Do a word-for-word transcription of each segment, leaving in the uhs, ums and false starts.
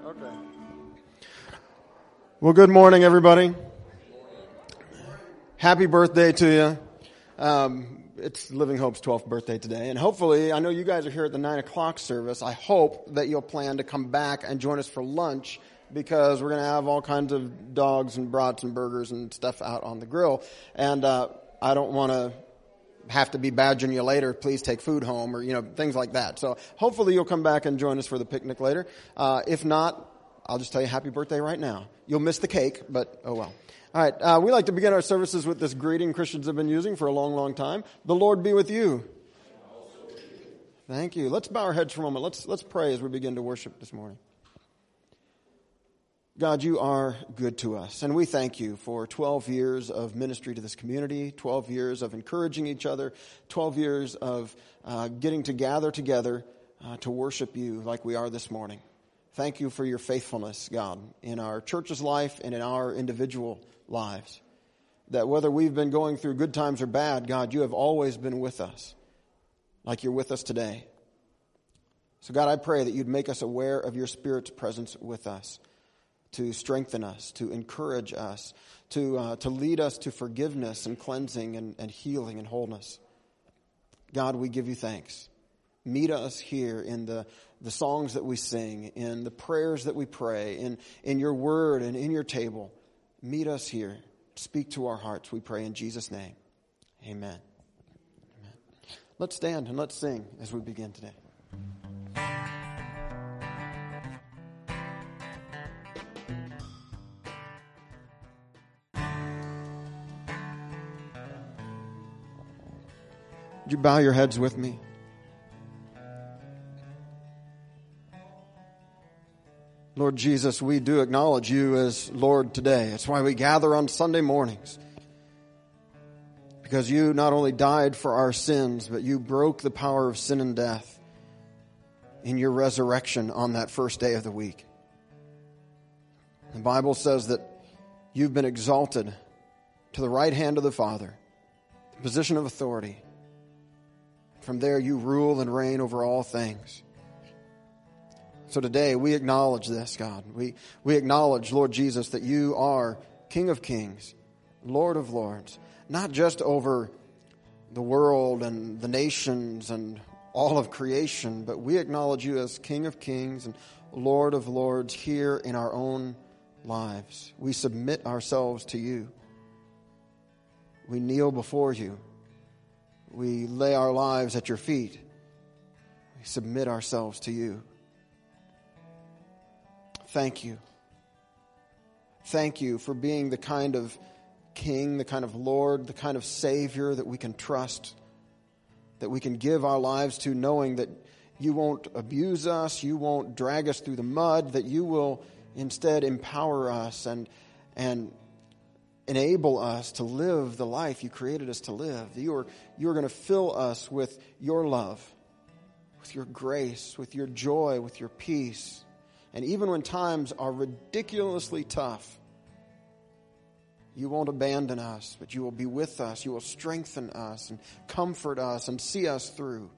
Okay. Well, good morning, everybody. Happy birthday to you. Um, it's Living Hope's twelfth birthday today. And hopefully, I know you guys are here at the nine o'clock service. I hope that you'll plan to come back and join us for lunch, because we're going to have all kinds of dogs and brats and burgers and stuff out on the grill. And uh, I don't want to have to be badgering you later, please take food home, or, you know, things like that. So hopefully you'll come back and join us for the picnic later. Uh, if not, I'll just tell you happy birthday right now. You'll miss the cake, but oh well. All right, uh, we like to begin our services with this greeting Christians have been using for a long, long time. The Lord be with you. Thank you. Let's bow our heads for a moment. Let's let's pray as we begin to worship this morning. God, you are good to us, and we thank you for twelve years of ministry to this community, twelve years of encouraging each other, twelve years of uh, getting to gather together uh, to worship you like we are this morning. Thank you for your faithfulness, God, in our church's life and in our individual lives. That whether we've been going through good times or bad, God, you have always been with us, like you're with us today. So God, I pray that you'd make us aware of your Spirit's presence with us, to strengthen us, to encourage us, to uh, to lead us to forgiveness and cleansing and, and healing and wholeness. God, we give you thanks. Meet us here in the, the songs that we sing, in the prayers that we pray, in, in your word and in your table. Meet us here. Speak to our hearts, we pray in Jesus' name. Amen. Amen. Let's stand and let's sing as we begin today. Would you bow your heads with me? Lord Jesus, we do acknowledge you as Lord today. That's why we gather on Sunday mornings. Because you not only died for our sins, but you broke the power of sin and death in your resurrection on that first day of the week. The Bible says that you've been exalted to the right hand of the Father, the position of authority. From there you rule and reign over all things. So today we acknowledge this, God. We, we acknowledge, Lord Jesus, that you are King of Kings, Lord of Lords, not just over the world and the nations and all of creation, but we acknowledge you as King of Kings and Lord of Lords here in our own lives. We submit ourselves to you. We kneel before you. We lay our lives at your feet. We submit ourselves to you. Thank you. Thank you for being the kind of King, the kind of Lord, the kind of Savior that we can trust, that we can give our lives to, knowing that you won't abuse us, you won't drag us through the mud, that you will instead empower us and and enable us to live the life you created us to live. You are, you are going to fill us with your love, with your grace, with your joy, with your peace. And even when times are ridiculously tough, you won't abandon us, but you will be with us. You will strengthen us and comfort us and see us through.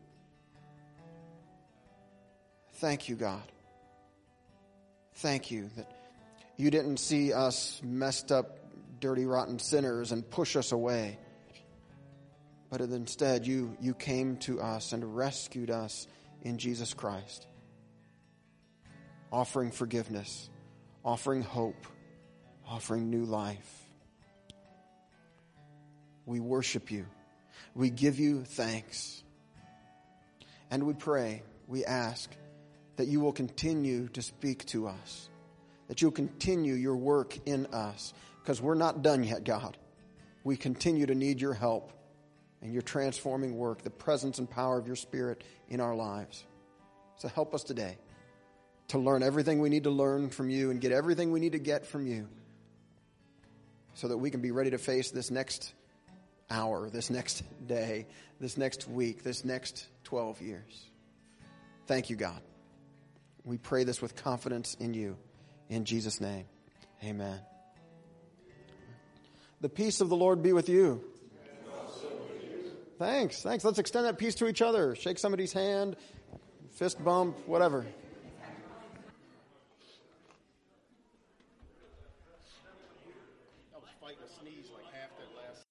Thank you, God. Thank you that you didn't see us messed up, dirty, rotten sinners and push us away. But instead, you, you came to us and rescued us in Jesus Christ, offering forgiveness, offering hope, offering new life. We worship you. We give you thanks. And we pray, we ask that you will continue to speak to us, that you'll continue your work in us, because we're not done yet, God. We continue to need your help and your transforming work, the presence and power of your Spirit in our lives. So help us today to learn everything we need to learn from you and get everything we need to get from you, so that we can be ready to face this next hour, this next day, this next week, this next twelve years. Thank you, God. We pray this with confidence in you. In Jesus' name, amen. The peace of the Lord be with you. And also with you. Thanks. Thanks. Let's extend that peace to each other. Shake somebody's hand, fist bump, whatever. to sneeze like half that last.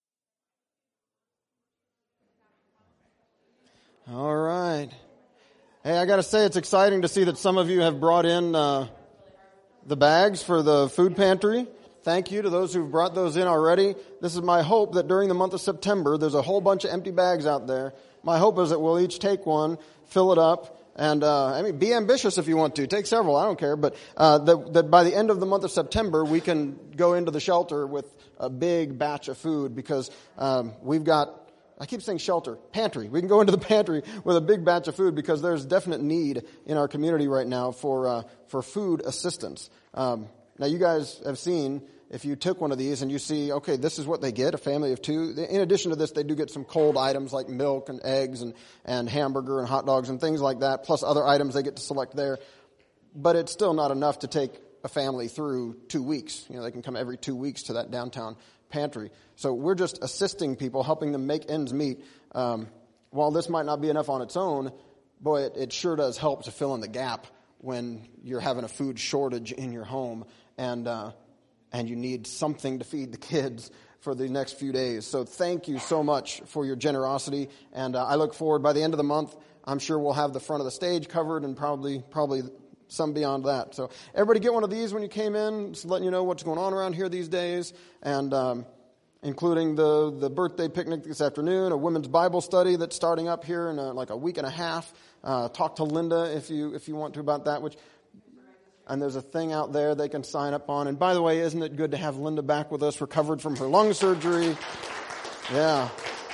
All right. Hey, I got to say, it's exciting to see that some of you have brought in uh, the bags for the food pantry. Thank you to those who've brought those in already. This is my hope that during the month of September, there's a whole bunch of empty bags out there. My hope is that we'll each take one, fill it up, and uh, I mean, be ambitious if you want to. Take several, I don't care. But uh, that, that by the end of the month of September, we can go into the shelter with a big batch of food because um, we've got, I keep saying shelter, pantry. We can go into the pantry with a big batch of food because there's definite need in our community right now for uh, for food assistance. Um, now, you guys have seen, if you took one of these and you see, okay, this is what they get, a family of two. In addition to this, they do get some cold items like milk and eggs and, and hamburger and hot dogs and things like that, plus other items they get to select there. But it's still not enough to take a family through two weeks. You know, they can come every two weeks to that downtown pantry. So we're just assisting people, helping them make ends meet. Um, while this might not be enough on its own, boy, it, it sure does help to fill in the gap when you're having a food shortage in your home and uh, and you need something to feed the kids for the next few days. So thank you so much for your generosity, and uh, I look forward, by the end of the month, I'm sure we'll have the front of the stage covered and probably probably some beyond that. So everybody get one of these when you came in, just letting you know what's going on around here these days, and um, including the, the birthday picnic this afternoon, a women's Bible study that's starting up here in a, like a week and a half. Uh, talk to Linda if you if you want to about that, which... And there's a thing out there they can sign up on. And by the way, isn't it good to have Linda back with us, recovered from her lung surgery? Yeah.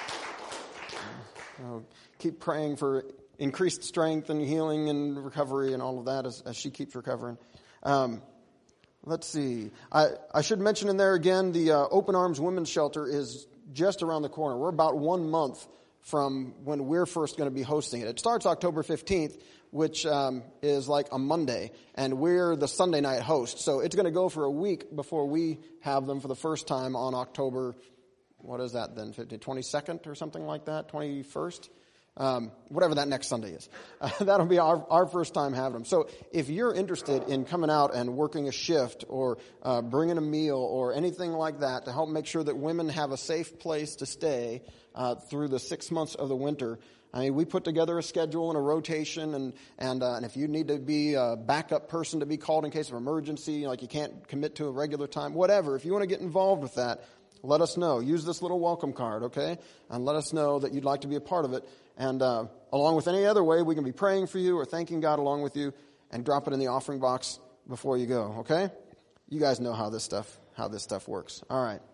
So keep praying for increased strength and healing and recovery and all of that as, as she keeps recovering. Um, let's see. I, I should mention in there again, the uh, Open Arms Women's Shelter is just around the corner. We're about one month from when we're first going to be hosting it. It starts October fifteenth, which um, is like a Monday, and we're the Sunday night host. So it's going to go for a week before we have them for the first time on October, what is that then, twenty-second or something like that, twenty-first? Um, whatever that next Sunday is. Uh, that'll be our, our first time having them. So if you're interested in coming out and working a shift or uh, bringing a meal or anything like that to help make sure that women have a safe place to stay uh, through the six months of the winter, I mean, we put together a schedule and a rotation, and and, uh, and if you need to be a backup person to be called in case of emergency, like you can't commit to a regular time, whatever, if you want to get involved with that, let us know. Use this little welcome card, okay? And let us know that you'd like to be a part of it. And uh, along with any other way, we can be praying for you or thanking God along with you, and drop it in the offering box before you go, okay? You guys know how this stuff how this stuff works. All right.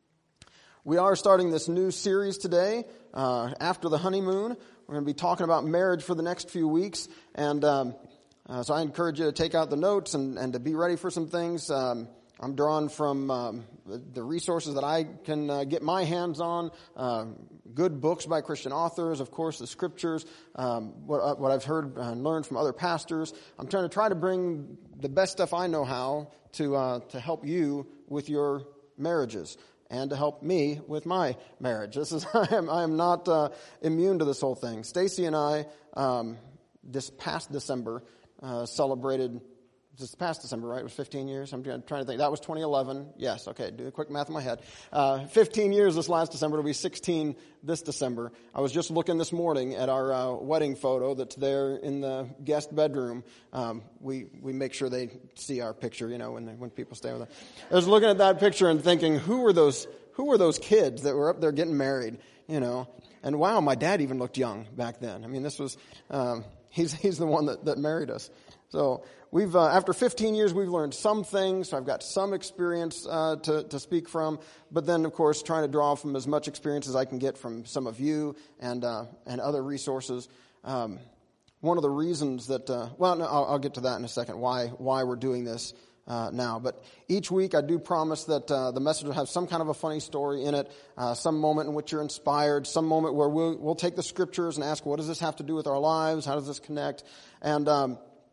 We are starting this new series today, uh, after the honeymoon. We're going to be talking about marriage for the next few weeks. And um, uh, so I encourage you to take out the notes and, and to be ready for some things. Um, I'm drawn from um, the, the resources that I can uh, get my hands on, uh, good books by Christian authors, of course, the scriptures, um, what, what I've heard and learned from other pastors. I'm trying to try to bring the best stuff I know how to uh, to help you with your marriages and to help me with my marriage. This is I am I am not uh, immune to this whole thing. Stacy and I, um, this past December, uh, celebrated. This past December, right? It was fifteen years. I'm trying to think. That was twenty eleven. Yes, okay. Do the quick math in my head. Uh, fifteen years this last December. It'll be sixteen this December. I was just looking this morning at our uh, wedding photo that's there in the guest bedroom. Um, we we make sure they see our picture, you know, when they, when people stay with us. I was looking at that picture and thinking, who were those who were those kids that were up there getting married, you know? And wow, my dad even looked young back then. I mean, this was um, he's he's the one that, that married us. So we've, uh, after fifteen years, we've learned some things. So I've got some experience uh, to, to speak from. But then, of course, trying to draw from as much experience as I can get from some of you and uh, and other resources. Um, one of the reasons that, uh, well, no, I'll, I'll get to that in a second. Why why we're doing this uh, now? But each week, I do promise that uh, the message will have some kind of a funny story in it, uh, some moment in which you're inspired, some moment where we'll we'll take the scriptures and ask, what does this have to do with our lives? How does this connect? And um,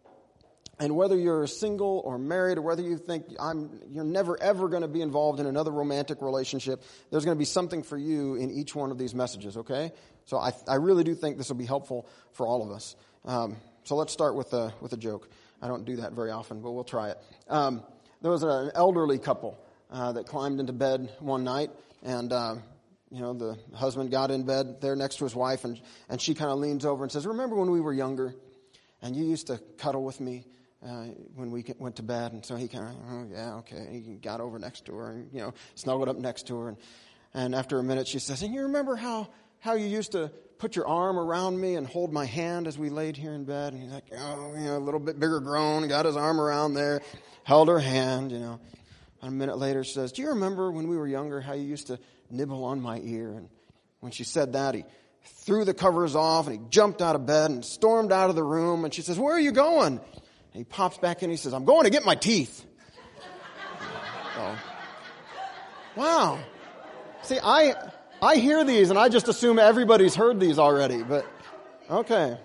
And whether you're single or married, or whether you think I'm, you're never ever going to be involved in another romantic relationship, there's going to be something for you in each one of these messages, okay? So I, I really do think this will be helpful for all of us. Um, so let's start with a, with a joke. I don't do that very often, but we'll try it. Um, there was an elderly couple uh, that climbed into bed one night, and uh, you know, the husband got in bed there next to his wife, and and she kind of leans over and says, "Remember when we were younger, and you used to cuddle with me uh, when we went to bed?" And so he kind of, "Oh yeah, okay." He got over next to her and, you know, snuggled up next to her, and and after a minute she says, "And you remember how how you used to put your arm around me and hold my hand as we laid here in bed?" And he's like, "Oh, you know, a little bit bigger groan," got his arm around there, held her hand, you know. And a minute later she says, "Do you remember when we were younger how you used to nibble on my ear?" And when she said that, he threw the covers off and he jumped out of bed and stormed out of the room. And she says, "Where are you going?" And he pops back in. He says, "I'm going to get my teeth." Oh. Wow. See, I I hear these and I just assume everybody's heard these already, but okay.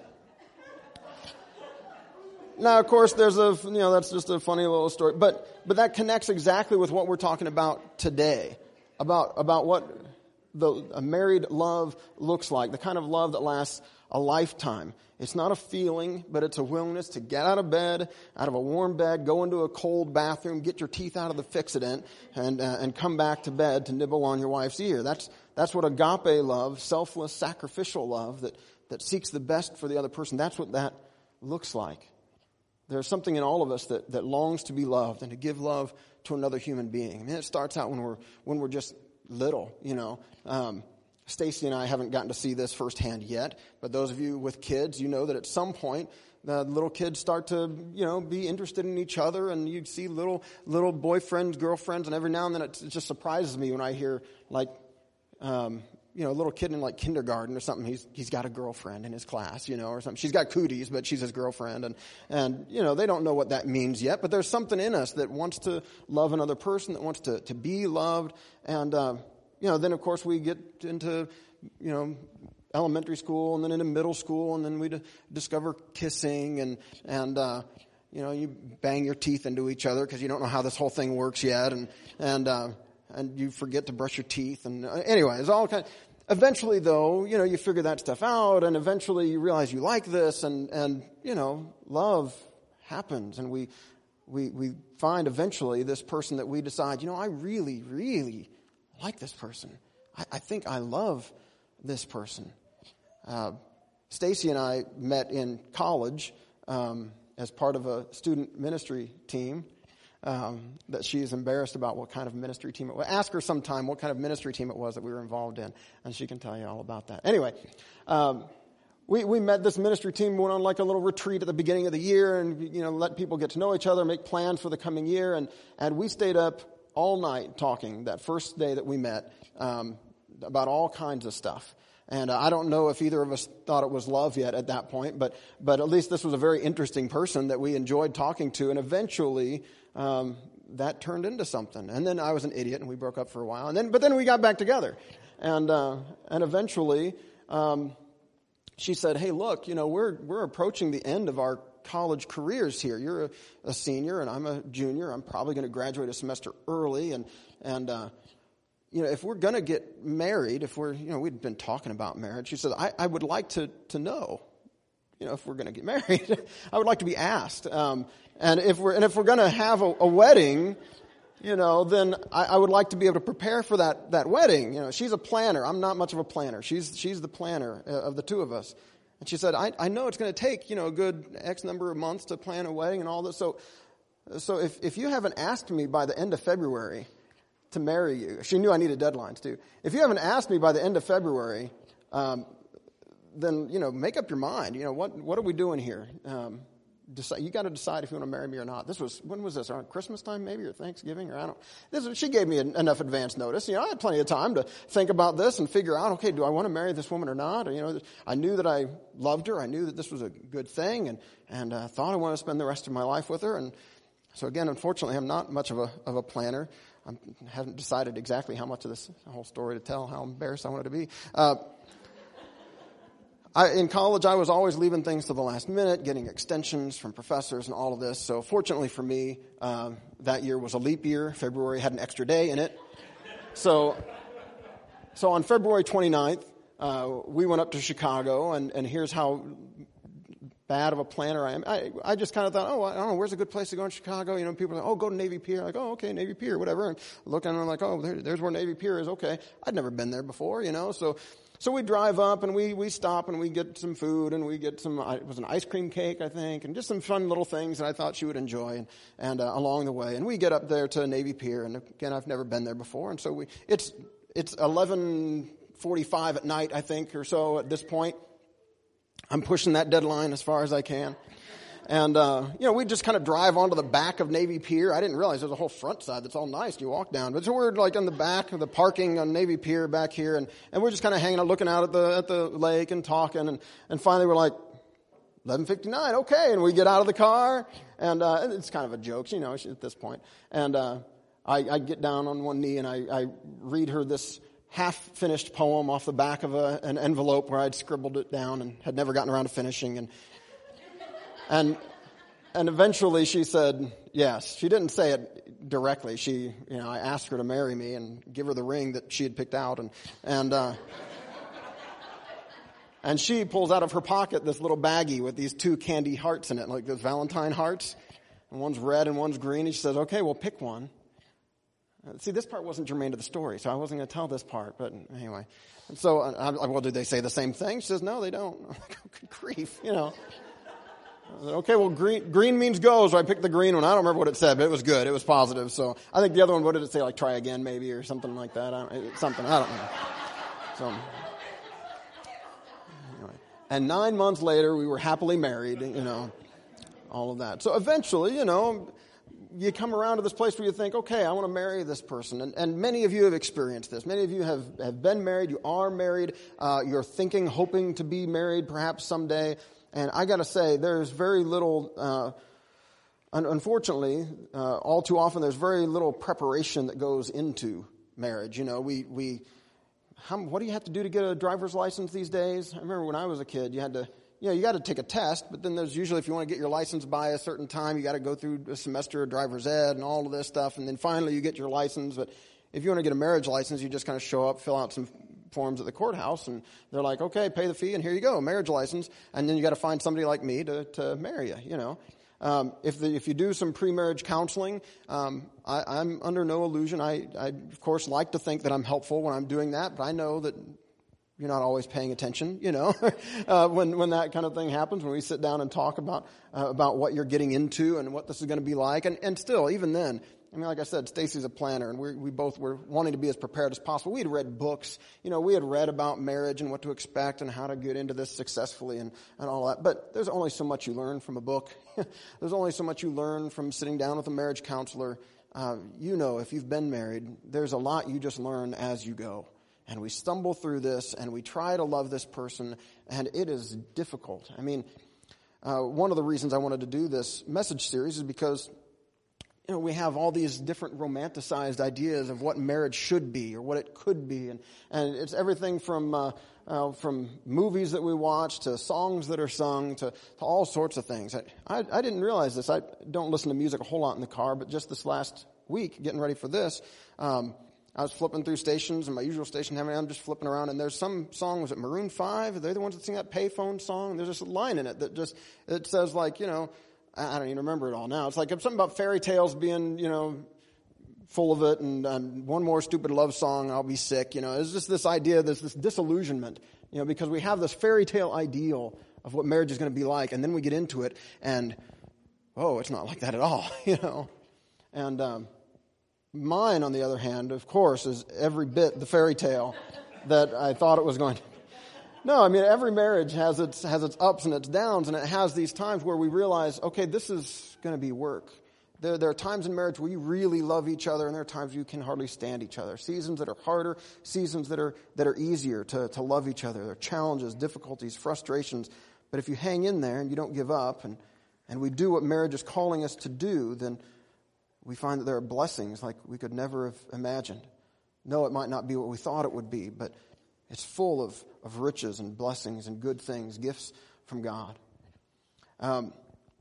Now, of course, there's a, you know, that's just a funny little story, but but that connects exactly with what we're talking about today, about about what the a married love looks like, the kind of love that lasts a lifetime. It's not a feeling, but it's a willingness to get out of bed, out of a warm bed, go into a cold bathroom, get your teeth out of the Fix-A-Dent, and uh, and come back to bed to nibble on your wife's ear. That's that's what agape love, selfless, sacrificial love that that seeks the best for the other person. That's what that looks like. There's something in all of us that, that longs to be loved and to give love to another human being. I mean, it starts out when we're when we're just little, you know. Um, Stacy and I haven't gotten to see this firsthand yet, but those of you with kids, you know that at some point the little kids start to, you know, be interested in each other, and you see little little boyfriends, girlfriends, and every now and then it, it just surprises me when I hear like, um, you know, a little kid in like kindergarten or something. He's he's got a girlfriend in his class, you know, or something. She's got cooties, but she's his girlfriend, and and you know they don't know what that means yet. But there's something in us that wants to love another person, that wants to to be loved, and. Uh, You know, then of course we get into, you know, elementary school and then into middle school, and then we d- discover kissing, and, and, uh, you know, you bang your teeth into each other because you don't know how this whole thing works yet, and, and, uh, and you forget to brush your teeth, and uh, anyway, it's all kind of, eventually though, you know, you figure that stuff out, and eventually you realize you like this, and, and, you know, love happens, and we, we, we find eventually this person that we decide, you know, I really, really like this person. I, I think I love this person. Uh, Stacy and I met in college um, as part of a student ministry team um, that she is embarrassed about what kind of ministry team it was. Ask her sometime what kind of ministry team it was that we were involved in, and she can tell you all about that. Anyway, um, we, we met this ministry team, went on like a little retreat at the beginning of the year, and, you know, let people get to know each other, make plans for the coming year, and, and we stayed up all night talking that first day that we met um, about all kinds of stuff. And uh, I don't know if either of us thought it was love yet at that point, but but at least this was a very interesting person that we enjoyed talking to, and eventually um, that turned into something. And then I was an idiot, and we broke up for a while. And then, but then we got back together, and uh, and eventually um, she said, "Hey, look, you know, we're we're approaching the end of our college careers here. You're a, a senior and I'm a junior. I'm probably going to graduate a semester early, and and uh, you know, if we're going to get married, if we're, you know, we'd been talking about marriage. She said, I, I would like to to know, you know, if we're going to get married. I would like to be asked, um, and if we're and if we're going to have a, a wedding, you know, then I, I would like to be able to prepare for that that wedding. You know, she's a planner. I'm not much of a planner. She's she's the planner of the two of us." And she said, I, I know it's going to take, you know, a good X number of months to plan a wedding and all this. So, so if, if you haven't asked me by the end of February to marry you, she knew I needed deadlines too. If you haven't asked me by the end of February, um, then, you know, make up your mind. You know, what, what are we doing here? Um, decide, you got to decide if you want to marry me or not. This was, when was this? Around Christmas time maybe, or Thanksgiving, or I don't, this was, she gave me an, enough advance notice. You know, I had plenty of time to think about this and figure out, okay, do I want to marry this woman or not? Or, you know, I knew that I loved her. I knew that this was a good thing, and, and, uh, thought I wanted to spend the rest of my life with her. And so again, unfortunately, I'm not much of a, of a planner. I haven't decided exactly how much of this whole story to tell, how embarrassed I wanted to be. Uh, I, in college, I was always leaving things to the last minute, getting extensions from professors and all of this. So fortunately for me, um, that year was a leap year. February had an extra day in it. So, so on February twenty-ninth, uh, we went up to Chicago, and, and here's how bad of a planner I am. I, I just kind of thought, oh, I don't know, where's a good place to go in Chicago? You know, people are like, oh, go to Navy Pier. Like, oh, okay, Navy Pier, whatever. And looking, and I'm like, oh, there, there's where Navy Pier is. Okay. I'd never been there before, you know, so So we drive up and we, we stop and we get some food and we get some, it was an ice cream cake, I think, and just some fun little things that I thought she would enjoy and, and uh, along the way. And we get up there to Navy Pier, and again, I've never been there before. And so we, it's, it's eleven forty-five at night, I think, or so at this point. I'm pushing that deadline as far as I can. And, uh, you know, we just kind of drive onto the back of Navy Pier. I didn't realize there's a whole front side that's all nice. You walk down. But so we're like on the back of the parking on Navy Pier back here. And, and we're just kind of hanging out, looking out at the, at the lake and talking. And, and finally we're like, eleven fifty-nine, okay. And we get out of the car. And, uh, it's kind of a joke, you know, at this point. And, uh, I, I get down on one knee and I, I read her this half-finished poem off the back of a, an envelope where I'd scribbled it down and had never gotten around to finishing. And, And and eventually she said yes. She didn't say it directly. She, you know, I asked her to marry me and give her the ring that she had picked out, and and uh, and she pulls out of her pocket this little baggie with these two candy hearts in it, like those Valentine hearts, and one's red and one's green. And she says, "Okay, well, pick one." See, this part wasn't germane to the story, so I wasn't going to tell this part. But anyway, and so I'm like, "Well, did they say the same thing?" She says, "No, they don't." I'm like, "Oh, good grief," you know. Okay, well, green green means go, so I picked the green one. I don't remember what it said, but it was good. It was positive. So I think the other one, what did it say? Like, try again, maybe, or something like that. I don't, something, I don't know. So, anyway. And nine months later, we were happily married, you know, all of that. So eventually, you know, you come around to this place where you think, okay, I want to marry this person. And, and many of you have experienced this. Many of you have, have been married. You are married. Uh, you're thinking, hoping to be married perhaps someday. And I got to say, there's very little, uh, un- unfortunately, uh, all too often, there's very little preparation that goes into marriage. You know, we, we, how, what do you have to do to get a driver's license these days? I remember when I was a kid, you had to, you know, you got to take a test, but then there's usually, if you want to get your license by a certain time, you got to go through a semester of driver's ed and all of this stuff, and then finally you get your license. But if you want to get a marriage license, you just kind of show up, fill out some forms at the courthouse, and they're like, okay, pay the fee, and here you go, marriage license. And then you got to find somebody like me to, to marry you, you know. Um, if the, if you do some pre-marriage counseling, um, I, I'm under no illusion. I, I, of course, like to think that I'm helpful when I'm doing that, but I know that you're not always paying attention, you know, uh, when, when that kind of thing happens, when we sit down and talk about, uh, about what you're getting into and what this is going to be like. And, and still, even then, I mean, like I said, Stacy's a planner, and we we both were wanting to be as prepared as possible. We had read books, you know, we had read about marriage and what to expect and how to get into this successfully and, and all that. But there's only so much you learn from a book. There's only so much you learn from sitting down with a marriage counselor. Uh, you know, if you've been married, there's a lot you just learn as you go. And we stumble through this, and we try to love this person, and it is difficult. I mean, uh, one of the reasons I wanted to do this message series is because, you know, we have all these different romanticized ideas of what marriage should be or what it could be, and and it's everything from uh, uh, from movies that we watch to songs that are sung to, to all sorts of things. I, I I didn't realize this. I don't listen to music a whole lot in the car, but just this last week, getting ready for this, um, I was flipping through stations, and my usual station, I'm just flipping around, and there's some song, was it Maroon five? Are they the ones that sing that payphone song? There's just a line in it that just it says like, you know. I don't even remember it all now. It's like something about fairy tales being, you know, full of it, and, and one more stupid love song, I'll be sick. You know, it's just this idea, this this disillusionment, you know, because we have this fairy tale ideal of what marriage is going to be like, and then we get into it, and oh, it's not like that at all, you know. And um, mine, on the other hand, of course, is every bit the fairy tale that I thought it was going to. No, I mean, every marriage has its has its ups and its downs, and it has these times where we realize, okay, this is going to be work. There, there are times in marriage where you really love each other, and there are times you can hardly stand each other. Seasons that are harder, seasons that are that are easier to, to love each other. There are challenges, difficulties, frustrations. But if you hang in there and you don't give up, and, and we do what marriage is calling us to do, then we find that there are blessings like we could never have imagined. No, it might not be what we thought it would be, but it's full of, of riches and blessings and good things, gifts from God. Um,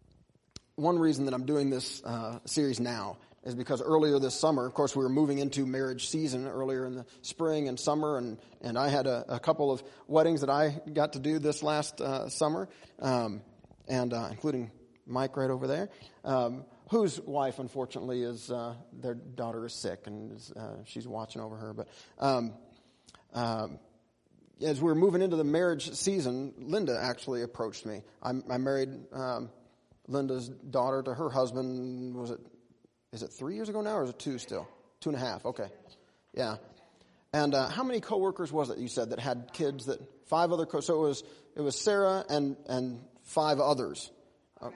one reason that I'm doing this uh, series now is because earlier this summer, of course, we were moving into marriage season earlier in the spring and summer, and, and I had a, a couple of weddings that I got to do this last uh, summer. Um, and uh, including Mike right over there, um, whose wife, unfortunately, is uh, their daughter is sick, and is, uh, she's watching over her. But um, um, as we were moving into the marriage season, Linda actually approached me. I, I married um, Linda's daughter to her husband, was it, is it three years ago now, or is it two still? Two and a half, okay. Yeah. And uh, how many coworkers was it you said that had kids that, five other, co- so it was, it was Sarah and, and five others. Uh,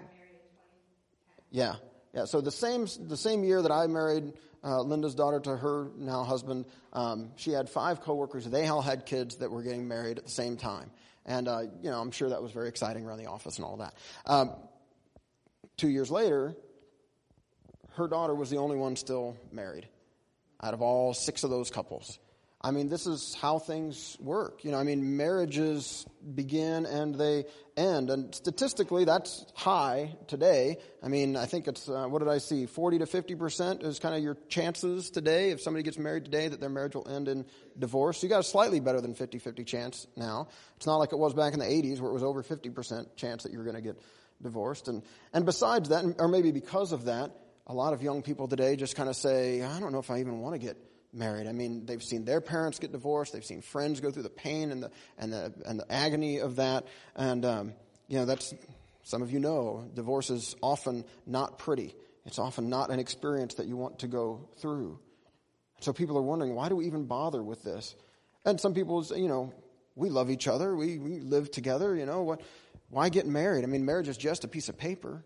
yeah. Yeah, so the same the same year that I married uh, Linda's daughter to her now husband, um, she had five coworkers. They all had kids that were getting married at the same time. And, uh, you know, I'm sure that was very exciting around the office and all that. Um, two years later, her daughter was the only one still married out of all six of those couples. I mean, this is how things work. You know, I mean, marriages begin and they end. And statistically, that's high today. I mean, I think it's, uh, what did I see? forty to fifty percent is kind of your chances today. If somebody gets married today, that their marriage will end in divorce. You got a slightly better than fifty-fifty chance now. It's not like it was back in the eighties where it was over fifty percent chance that you were going to get divorced. And, and besides that, or maybe because of that, a lot of young people today just kind of say, I don't know if I even want to get married. I mean, they've seen their parents get divorced. They've seen friends go through the pain and the and the and the agony of that. And um, you know, that's, some of you know, divorce is often not pretty. It's often not an experience that you want to go through. So people are wondering, why do we even bother with this? And some people say, you know, we love each other. We we live together. You know what? Why get married? I mean, marriage is just a piece of paper.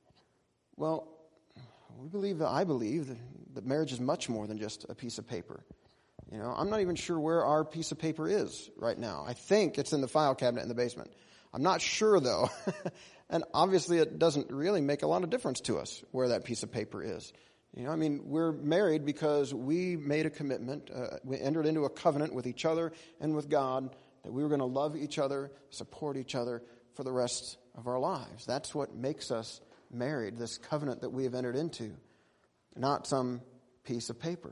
Well, we believe that I believe that. That marriage is much more than just a piece of paper. You know, I'm not even sure where our piece of paper is right now. I think it's in the file cabinet in the basement. I'm not sure, though. And obviously it doesn't really make a lot of difference to us where that piece of paper is. You know, I mean, we're married because we made a commitment. Uh, we entered into a covenant with each other and with God that we were going to love each other, support each other for the rest of our lives. That's what makes us married, this covenant that we have entered into. Not some piece of paper.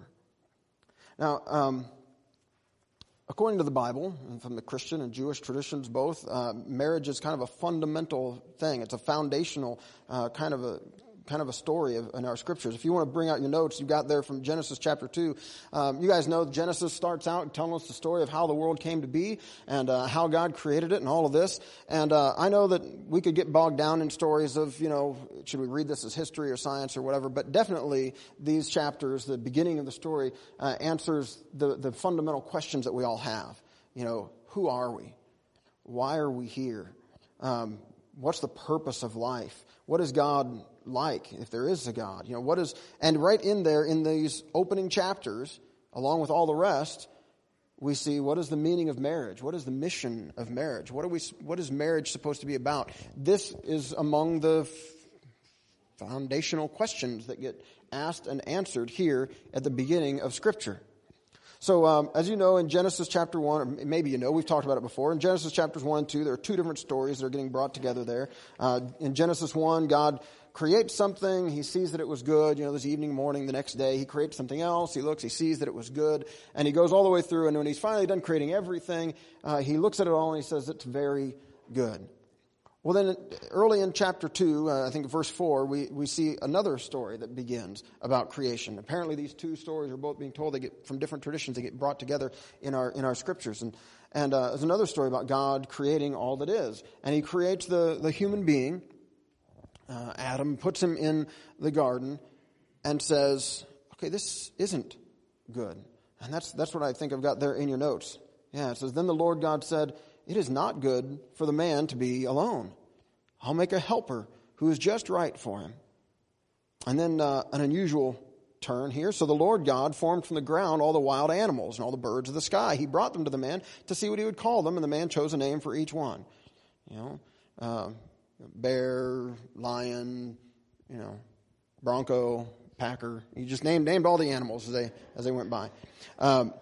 Now, um, according to the Bible, and from the Christian and Jewish traditions both, uh, marriage is kind of a fundamental thing. It's a foundational uh, kind of a kind of a story of, in our scriptures. If you want to bring out your notes, you got there from Genesis chapter two. Um, you guys know Genesis starts out telling us the story of how the world came to be and uh, how God created it and all of this. And uh, I know that we could get bogged down in stories of, you know, should we read this as history or science or whatever, but definitely these chapters, the beginning of the story, uh, answers the, the fundamental questions that we all have. You know, who are we? Why are we here? Um, what's the purpose of life? What is God like, if there is a God? You know, what is, and right in there, in these opening chapters, along with all the rest, we see what is the meaning of marriage? What is the mission of marriage? What are we, what is marriage supposed to be about? This is among the f- foundational questions that get asked and answered here at the beginning of Scripture. So, um, as you know, in Genesis chapter one, or maybe you know, we've talked about it before. In Genesis chapters one and two, there are two different stories that are getting brought together there. Uh, in Genesis one, God creates something. He sees that it was good. You know, this evening, morning, the next day, he creates something else. He looks, he sees that it was good. And he goes all the way through. And when he's finally done creating everything, uh, he looks at it all and he says, it's very good. Well, then early in chapter two, uh, I think verse four, we, we see another story that begins about creation. Apparently these two stories are both being told. They get from different traditions. They get brought together in our in our scriptures. And and uh, there's another story about God creating all that is. And he creates the, the human being, uh, Adam, puts him in the garden and says, okay, this isn't good. And that's that's what I think I've got there in your notes. Yeah, it says, then the Lord God said, it is not good for the man to be alone. I'll make a helper who is just right for him. And then uh, an unusual turn here. So the Lord God formed from the ground all the wild animals and all the birds of the sky. He brought them to the man to see what he would call them, and the man chose a name for each one. You know, uh, bear, lion, you know, bronco, packer. He just named named all the animals as they as they went by. Um,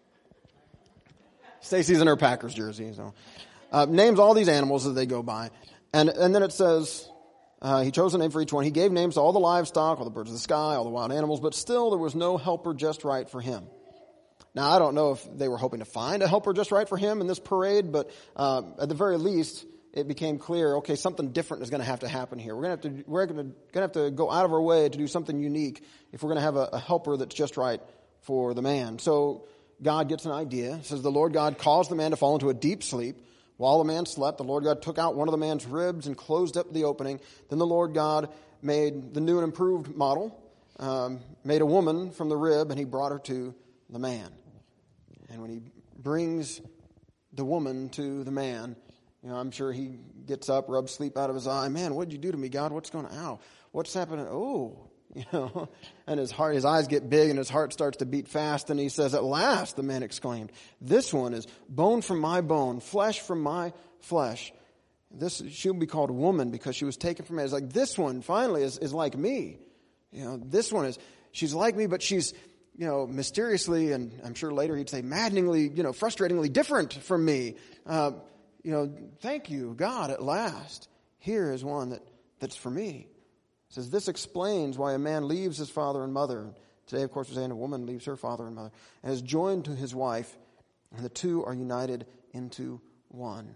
Stacy's in her Packers jersey, so uh, names all these animals as they go by, and and then it says uh, he chose a name for each one. He gave names to all the livestock, all the birds of the sky, all the wild animals, but still there was no helper just right for him. Now I don't know if they were hoping to find a helper just right for him in this parade, but uh, at the very least, it became clear, okay, something different is going to have to happen here. We're going to have to, we're going to, going to have to go out of our way to do something unique if we're going to have a, a helper that's just right for the man. So God gets an idea. It says, the Lord God caused the man to fall into a deep sleep. While the man slept, the Lord God took out one of the man's ribs and closed up the opening. Then the Lord God made the new and improved model, um, made a woman from the rib, and he brought her to the man. And when he brings the woman to the man, you know, I'm sure he gets up, rubs sleep out of his eye. Man, what did you do to me, God? What's going on? Ow. What's happening? Oh, you know, and his heart, his eyes get big and his heart starts to beat fast. And he says, at last, the man exclaimed, this one is bone from my bone, flesh from my flesh. This, she'll be called woman because she was taken from me. It's like, this one finally is, is like me. You know, this one is, she's like me, but she's, you know, mysteriously, and I'm sure later he'd say maddeningly, you know, frustratingly different from me. Uh, you know, thank you, God, at last. Here is one that, that's for me. It says, this explains why a man leaves his father and mother. Today, of course, we're saying a woman leaves her father and mother and is joined to his wife, and the two are united into one.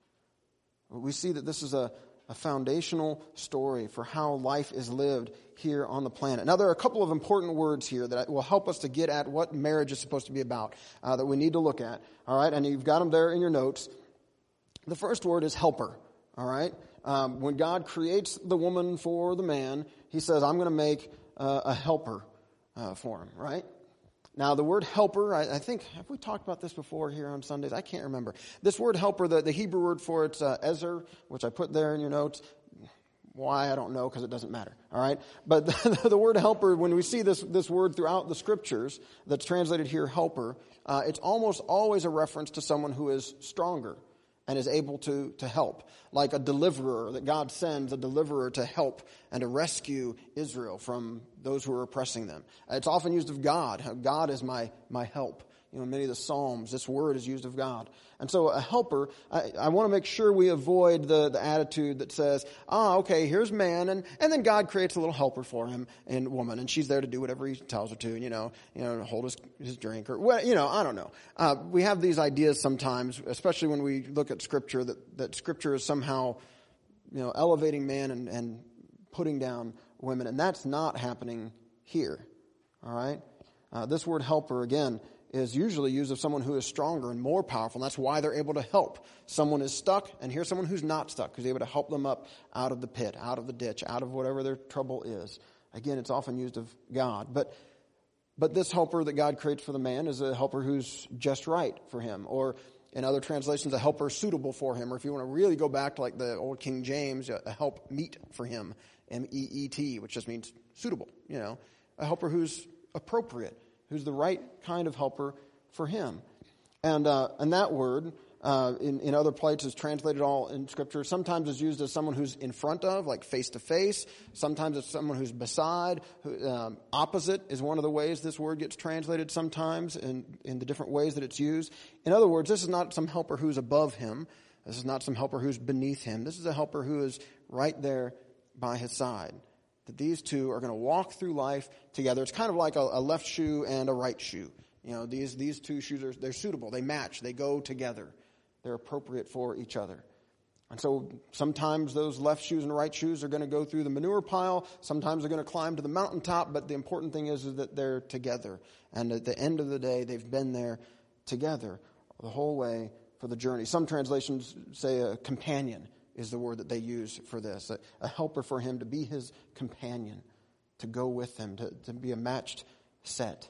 We see that this is a, a foundational story for how life is lived here on the planet. Now, there are a couple of important words here that will help us to get at what marriage is supposed to be about, uh, that we need to look at. All right, and you've got them there in your notes. The first word is helper. All right, um, when God creates the woman for the man, he says, I'm going to make uh, a helper uh, for him, right? Now, the word helper, I, I think, have we talked about this before here on Sundays? I can't remember. This word helper, the, the Hebrew word for it's uh, ezer, which I put there in your notes. Why, I don't know, because it doesn't matter, all right? But the, the word helper, when we see this, this word throughout the Scriptures that's translated here, helper, uh, it's almost always a reference to someone who is stronger and is able to, to help, like a deliverer, that God sends a deliverer to help and to rescue Israel from those who are oppressing them. It's often used of God. God is my, my help. You know, in many of the Psalms, this word is used of God. And so a helper, I, I want to make sure we avoid the, the attitude that says, ah, okay, here's man, and, and then God creates a little helper for him and woman, and she's there to do whatever he tells her to, and, you know, you know, hold his, his drink, or what, you know, I don't know. Uh, we have these ideas sometimes, especially when we look at Scripture, that, that Scripture is somehow, you know, elevating man and, and putting down women, and that's not happening here, all right? Uh, this word helper, again, is usually used of someone who is stronger and more powerful, and that's why they're able to help. Someone is stuck, and here's someone who's not stuck, who's able to help them up out of the pit, out of the ditch, out of whatever their trouble is. Again, it's often used of God. But but this helper that God creates for the man is a helper who's just right for him, or in other translations, a helper suitable for him, or if you want to really go back to like the old King James, a help meet for him, M E E T, which just means suitable, you know, a helper who's appropriate, who's the right kind of helper for him. And uh, and that word, uh, in, in other places translated all in Scripture, sometimes is used as someone who's in front of, like face to face. Sometimes it's someone who's beside. Who, um, opposite is one of the ways this word gets translated sometimes in, in the different ways that it's used. In other words, this is not some helper who's above him. This is not some helper who's beneath him. This is a helper who is right there by his side. That these two are going to walk through life together. It's kind of like a, a left shoe and a right shoe. You know, these these two shoes are they're suitable. They match. They go together. They're appropriate for each other. And so sometimes those left shoes and right shoes are going to go through the manure pile. Sometimes they're going to climb to the mountaintop. But the important thing is, is that they're together. And at the end of the day, they've been there together the whole way for the journey. Some translations say a companion is the word that they use for this. A, a helper for him to be his companion, to go with him, to, to be a matched set.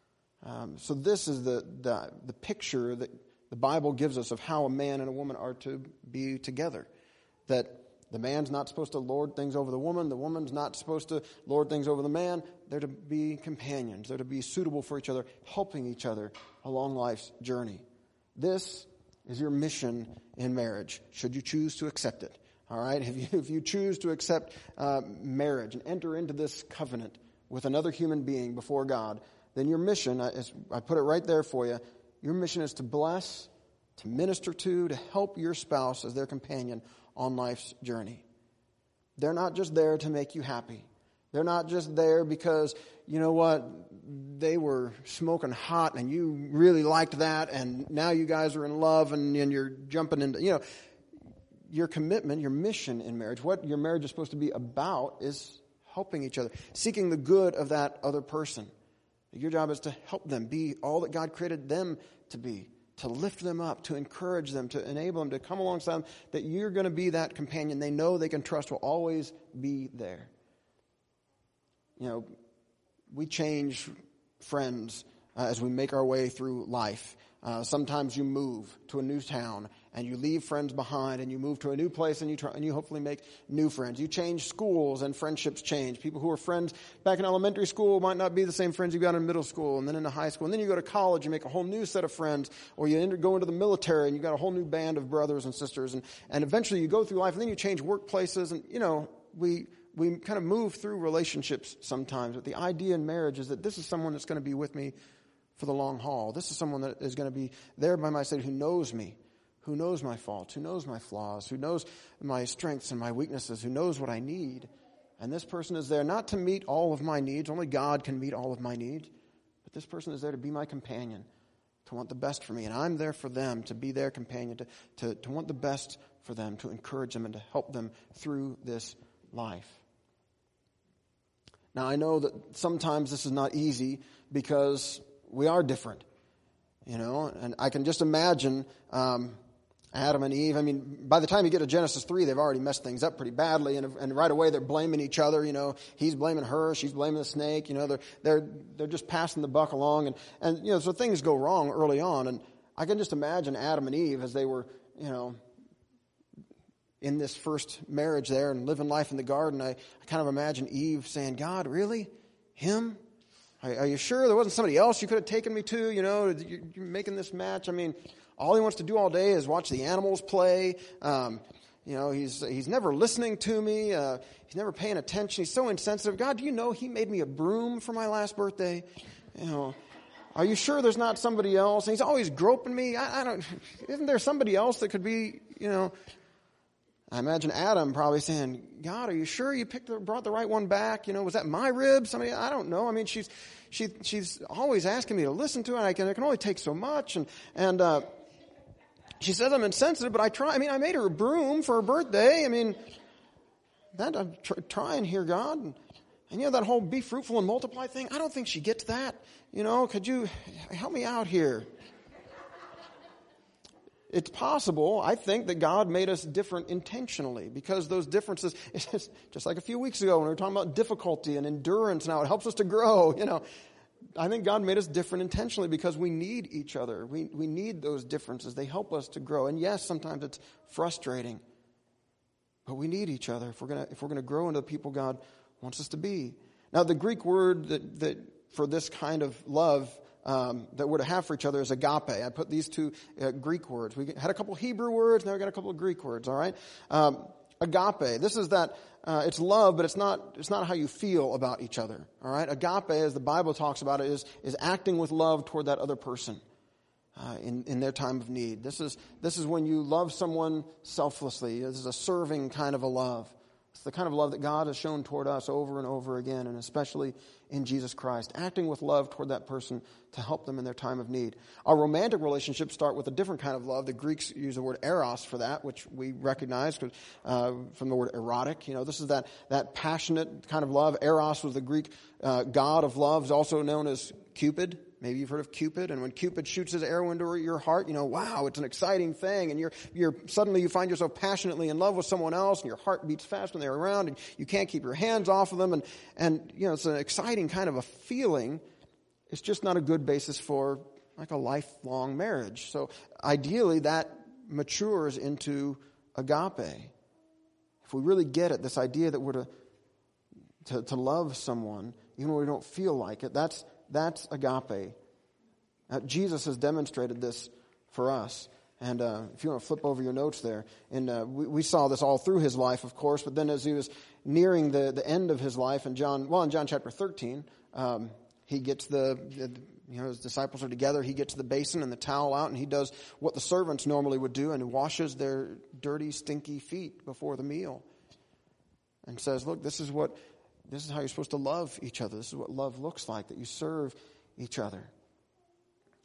Um, so this is the, the the picture that the Bible gives us of how a man and a woman are to be together. That the man's not supposed to lord things over the woman. The woman's not supposed to lord things over the man. They're to be companions. They're to be suitable for each other, helping each other along life's journey. This is your mission in marriage, should you choose to accept it. All right? If you, if you choose to accept uh, marriage and enter into this covenant with another human being before God, then your mission, is, I put it right there for you, your mission is to bless, to minister to, to help your spouse as their companion on life's journey. They're not just there to make you happy. They're not just there because, you know what, they were smoking hot and you really liked that and now you guys are in love and, and you're jumping into, you know, your commitment, your mission in marriage, what your marriage is supposed to be about is helping each other, seeking the good of that other person. Your job is to help them be all that God created them to be, to lift them up, to encourage them, to enable them to come alongside them, that you're going to be that companion they know they can trust will always be there. You know, we change friends uh, as we make our way through life. Uh, sometimes you move to a new town and you leave friends behind and you move to a new place and you try, and you hopefully make new friends. You change schools and friendships change. People who were friends back in elementary school might not be the same friends you got in middle school and then into high school. And then you go to college, you make a whole new set of friends, or you enter, go into the military and you got a whole new band of brothers and sisters. And, and eventually you go through life and then you change workplaces and, you know, we, we kind of move through relationships sometimes. But the idea in marriage is that this is someone that's going to be with me for the long haul. This is someone that is going to be there by my side who knows me, who knows my faults, who knows my flaws, who knows my strengths and my weaknesses, who knows what I need. And this person is there not to meet all of my needs. Only God can meet all of my needs. But this person is there to be my companion, to want the best for me. And I'm there for them, to be their companion, to, to, to want the best for them, to encourage them and to help them through this life. Now, I know that sometimes this is not easy because we are different, you know, and I can just imagine um, Adam and Eve. I mean, by the time you get to Genesis three, they've already messed things up pretty badly, and, and right away they're blaming each other. You know, he's blaming her, she's blaming the snake. You know, they're they're they're just passing the buck along, and and you know, so things go wrong early on. And I can just imagine Adam and Eve as they were, you know, in this first marriage there and living life in the garden. I, I kind of imagine Eve saying, "God, really, him? Are you sure there wasn't somebody else you could have taken me to? You know, you're making this match. I mean, all he wants to do all day is watch the animals play. Um, you know, he's he's never listening to me. Uh, he's never paying attention. He's so insensitive. God, do you know he made me a broom for my last birthday? You know, are you sure there's not somebody else? And he's always groping me. I, I don't. Isn't there somebody else that could be? You know." I imagine Adam probably saying, "God, are you sure you picked the, brought the right one back? You know, was that my ribs? I mean, I don't know. I mean, she's she she's always asking me to listen to it. And I can I can only take so much, and and uh, she says I'm insensitive, but I try. I mean, I made her a broom for her birthday. I mean, that I'm tr- trying here, God, and, and you know that whole be fruitful and multiply thing. I don't think she gets that. You know, could you help me out here?" It's possible, I think, that God made us different intentionally because those differences, it's just, just like a few weeks ago when we were talking about difficulty and endurance and how it helps us to grow, you know. I think God made us different intentionally because we need each other. We we need those differences. They help us to grow. And yes, sometimes it's frustrating, but we need each other if we're gonna if we're gonna grow into the people God wants us to be. Now, the Greek word that that for this kind of love Um, that we're to have for each other is agape. I put these two uh, Greek words. We had a couple Hebrew words, now we got a couple of Greek words. All right, um, agape. This is that uh, it's love, but it's not. It's not how you feel about each other. All right, agape, as the Bible talks about it, is is acting with love toward that other person uh, in in their time of need. This is this is when you love someone selflessly. This is a serving kind of a love. It's the kind of love that God has shown toward us over and over again, and especially in Jesus Christ, acting with love toward that person to help them in their time of need. Our romantic relationships start with a different kind of love. The Greeks use the word eros for that, which we recognize uh, from the word erotic. You know, this is that that passionate kind of love. Eros was the Greek uh, god of love, is also known as Cupid. Maybe you've heard of Cupid, and when Cupid shoots his arrow into your heart, you know, wow, it's an exciting thing, and you're you're suddenly you find yourself passionately in love with someone else, and your heart beats fast when they're around, and you can't keep your hands off of them, and and you know, it's an exciting kind of a feeling. It's just not a good basis for like a lifelong marriage. So ideally, that matures into agape. If we really get it, this idea that we're to to, to love someone, even when we don't feel like it, that's That's agape. Uh, Jesus has demonstrated this for us. And uh, if you want to flip over your notes there, and uh, we, we saw this all through his life, of course, but then as he was nearing the, the end of his life, in John, well, in John chapter thirteen, um, he gets the, the, you know, his disciples are together, he gets the basin and the towel out, and he does what the servants normally would do, and washes their dirty, stinky feet before the meal. And says, look, this is what... This is how you're supposed to love each other. This is what love looks like, that you serve each other.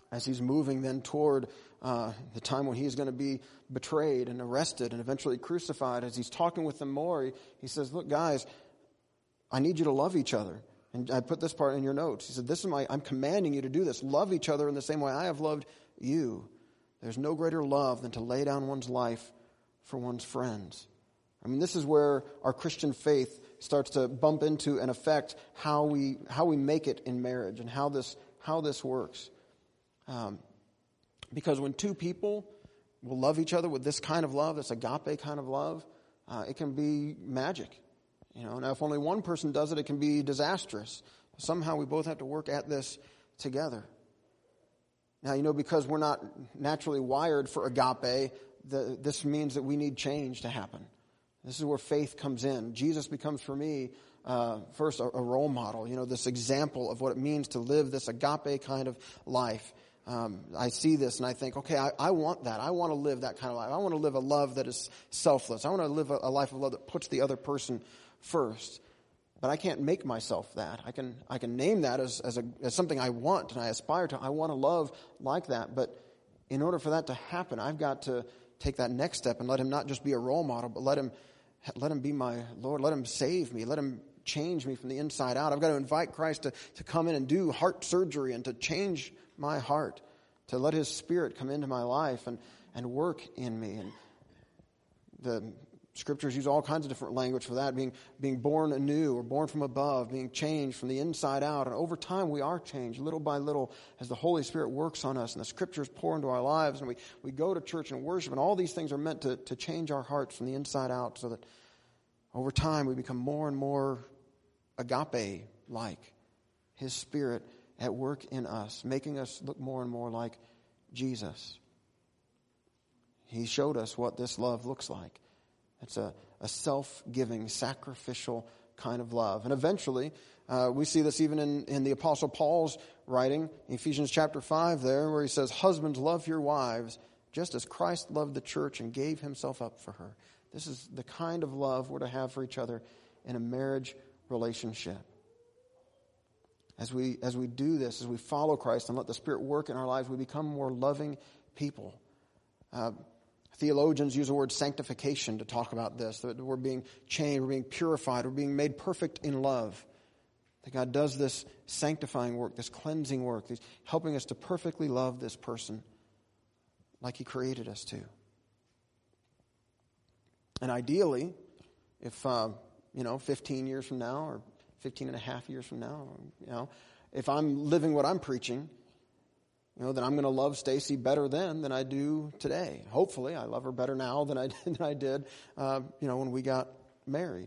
as he's moving then toward uh, the time when he's going to be betrayed and arrested and eventually crucified, as he's talking with them more, he, he says, look, guys, I need you to love each other. And I put this part in your notes. He said, this is my, I'm commanding you to do this. Love each other in the same way I have loved you. There's no greater love than to lay down one's life for one's friends. I mean, this is where our Christian faith starts to bump into and affect how we how we make it in marriage and how this how this works. Um, because when two people will love each other with this kind of love, this agape kind of love, uh, it can be magic. You know, now if only one person does it, it can be disastrous. Somehow we both have to work at this together. Now, you know, because we're not naturally wired for agape, the, this means that we need change to happen. This is where faith comes in. Jesus becomes for me, uh, first, a, a role model, you know, this example of what it means to live this agape kind of life. Um, I see this and I think, okay, I, I want that. I want to live that kind of life. I want to live a love that is selfless. I want to live a, a life of love that puts the other person first. But I can't make myself that. I can I can name that as as, a, as something I want and I aspire to. I want to love like that. But in order for that to happen, I've got to take that next step and let him not just be a role model, but let him let him be my Lord. Let him save me. Let him change me from the inside out. I've got to invite Christ to, to come in and do heart surgery and to change my heart, to let his Spirit come into my life and, and work in me. And the Scriptures use all kinds of different language for that, being being born anew or born from above, being changed from the inside out. And over time we are changed little by little as the Holy Spirit works on us and the Scriptures pour into our lives and we, we go to church and worship. And all these things are meant to, to change our hearts from the inside out so that over time we become more and more agape-like. His Spirit at work in us, making us look more and more like Jesus. He showed us what this love looks like. It's a, a self-giving, sacrificial kind of love. And eventually, uh, we see this even in, in the Apostle Paul's writing, Ephesians chapter five there, where he says, husbands, love your wives, just as Christ loved the church and gave himself up for her. This is the kind of love we're to have for each other in a marriage relationship. As we, as we do this, as we follow Christ and let the Spirit work in our lives, we become more loving people. Uh, Theologians use the word sanctification to talk about this, that we're being changed, we're being purified, we're being made perfect in love. That God does this sanctifying work, this cleansing work, He's helping us to perfectly love this person like He created us to. And ideally, if, uh, you know, fifteen years from now or fifteen and a half years from now, you know, if I'm living what I'm preaching, you know, then I'm going to love Stacy better then than I do today. Hopefully, I love her better now than I than I did, uh, you know, when we got married.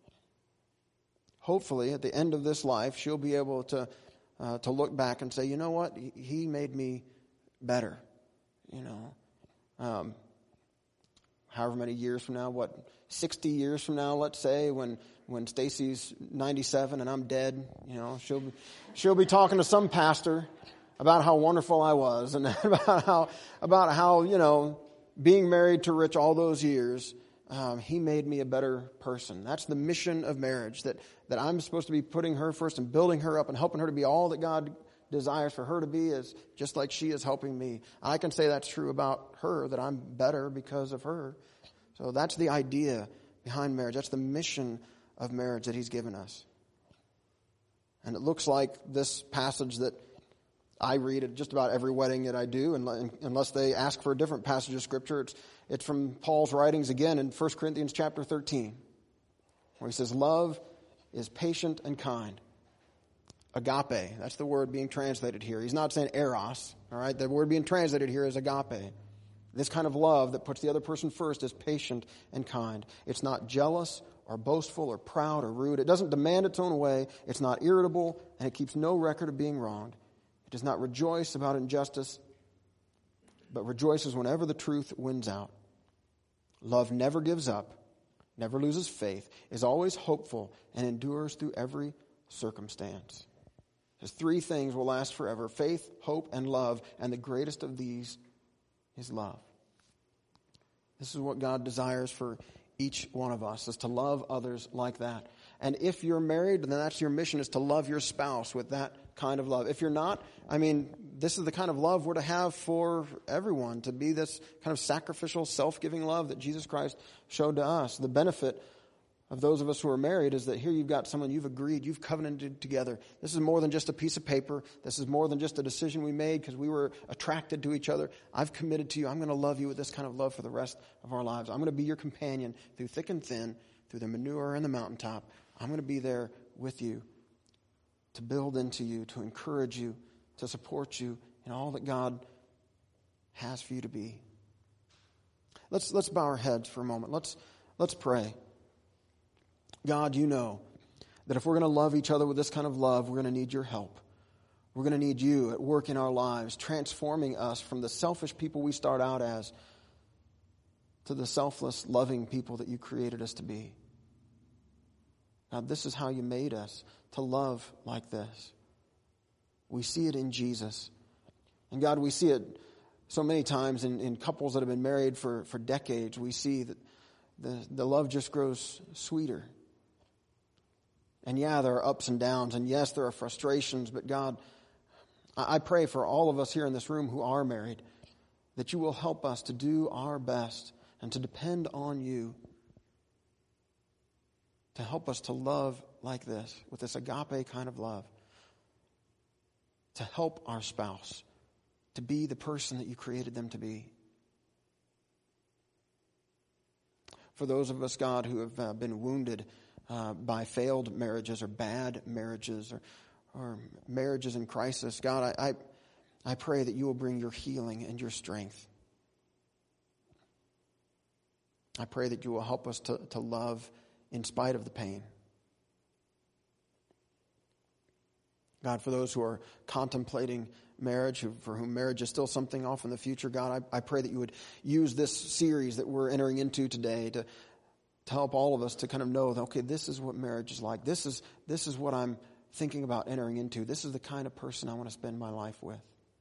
Hopefully, at the end of this life, she'll be able to uh, to look back and say, you know what, he made me better. You know, um, however many years from now, what sixty years from now, let's say, when when Stacy's ninety-seven and I'm dead, you know, she'll be, she'll be talking to some pastor about how wonderful I was and about how, about how, you know, being married to Rich all those years, um, he made me a better person. That's the mission of marriage, that, that I'm supposed to be putting her first and building her up and helping her to be all that God desires for her to be, as just like she is helping me. I can say that's true about her, that I'm better because of her. So that's the idea behind marriage. That's the mission of marriage that He's given us. And it looks like this passage that I read at just about every wedding that I do, unless they ask for a different passage of Scripture. It's, it's from Paul's writings again in First Corinthians chapter thirteen, where he says, love is patient and kind. Agape, that's the word being translated here. He's not saying eros, all right? The word being translated here is agape. This kind of love that puts the other person first is patient and kind. It's not jealous or boastful or proud or rude. It doesn't demand its own way. It's not irritable, and it keeps no record of being wronged. It does not rejoice about injustice, but rejoices whenever the truth wins out. Love never gives up, never loses faith, is always hopeful, and endures through every circumstance. There's three things will last forever: faith, hope, and love, and the greatest of these is love. This is what God desires for each one of us, is to love others like that. And if you're married, then that's your mission, is to love your spouse with that kind of love. If you're not, I mean, this is the kind of love we're to have for everyone, to be this kind of sacrificial, self-giving love that Jesus Christ showed to us. The benefit of those of us who are married is that here you've got someone you've agreed, you've covenanted together. This is more than just a piece of paper. This is more than just a decision we made because we were attracted to each other. I've committed to you. I'm going to love you with this kind of love for the rest of our lives. I'm going to be your companion through thick and thin, through the manure and the mountaintop. I'm going to be there with you to build into you, to encourage you, to support you in all that God has for you to be. Let's let's bow our heads for a moment. Let's let's pray. God, you know that if we're going to love each other with this kind of love, we're going to need your help. We're going to need you at work in our lives, transforming us from the selfish people we start out as to the selfless, loving people that you created us to be. God, this is how you made us, to love like this. We see it in Jesus. And God, we see it so many times in, in couples that have been married for, for decades. We see that the, the love just grows sweeter. And yeah, there are ups and downs, and yes, there are frustrations, but God, I pray for all of us here in this room who are married, that you will help us to do our best and to depend on you to help us to love like this, with this agape kind of love, to help our spouse to be the person that you created them to be. For those of us, God, who have uh, been wounded Uh, by failed marriages or bad marriages or, or marriages in crisis, God, I, I I pray that you will bring your healing and your strength. I pray that you will help us to, to love in spite of the pain. God, for those who are contemplating marriage, who, for whom marriage is still something off in the future, God, I, I pray that you would use this series that we're entering into today to to help all of us to kind of know that, okay, this is what marriage is like. This is this is what I'm thinking about entering into. This is the kind of person I want to spend my life with.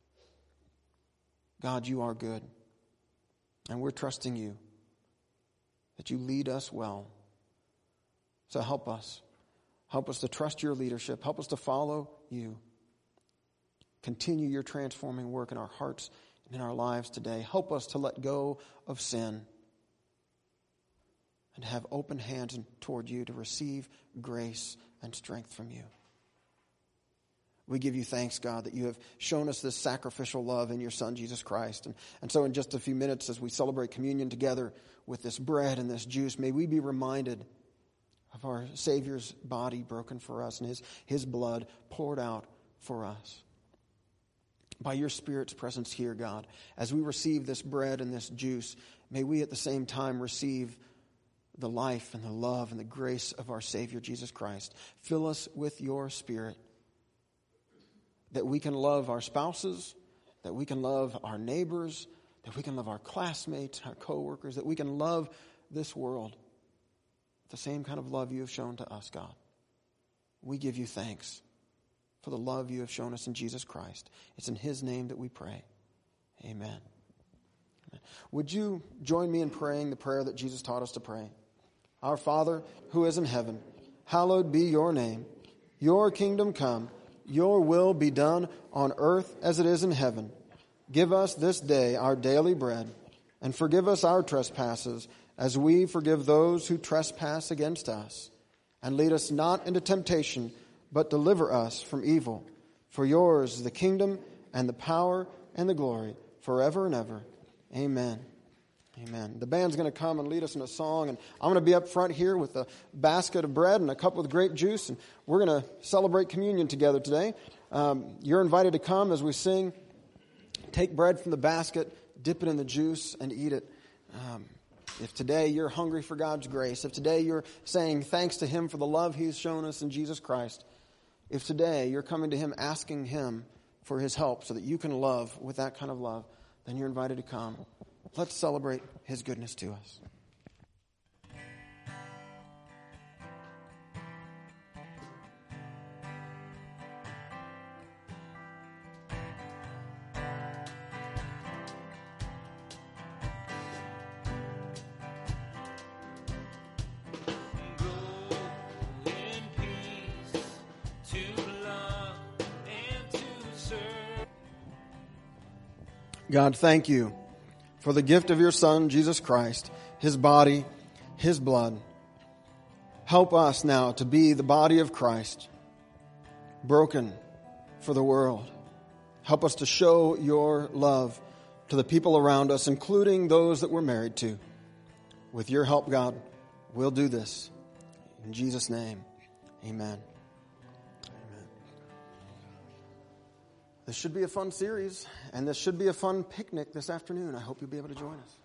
God, you are good. And we're trusting you that you lead us well. So help us. Help us to trust your leadership. Help us to follow you. Continue your transforming work in our hearts and in our lives today. Help us to let go of sin and have open hands toward you to receive grace and strength from you. We give you thanks, God, that you have shown us this sacrificial love in your Son, Jesus Christ. And, and so in just a few minutes, as we celebrate communion together with this bread and this juice, may we be reminded of our Savior's body broken for us and his, his blood poured out for us. By your Spirit's presence here, God, as we receive this bread and this juice, may we at the same time receive the life and the love and the grace of our Savior, Jesus Christ. Fill us with your Spirit, that we can love our spouses, that we can love our neighbors, that we can love our classmates, our coworkers, that we can love this world with the same kind of love you have shown to us, God. We give you thanks for the love you have shown us in Jesus Christ. It's in his name that we pray. Amen. Would you join me in praying the prayer that Jesus taught us to pray? Our Father, who is in heaven, hallowed be your name. Your kingdom come, your will be done on earth as it is in heaven. Give us this day our daily bread, and forgive us our trespasses, as we forgive those who trespass against us. And lead us not into temptation, but deliver us from evil. For yours is the kingdom and the power and the glory forever and ever. Amen. Amen. The band's going to come and lead us in a song, and I'm going to be up front here with a basket of bread and a cup with grape juice, and we're going to celebrate communion together today. Um, you're invited to come as we sing. Take bread from the basket, dip it in the juice, and eat it. Um, if today you're hungry for God's grace, if today you're saying thanks to him for the love he's shown us in Jesus Christ, if today you're coming to him asking him for his help so that you can love with that kind of love, then you're invited to come. Let's celebrate his goodness to us. Go God, thank you for the gift of your Son, Jesus Christ, his body, his blood. Help us now to be the body of Christ, broken for the world. Help us to show your love to the people around us, including those that we're married to. With your help, God, we'll do this. In Jesus' name, amen. Amen. This should be a fun series, and this should be a fun picnic this afternoon. I hope you'll be able to join us.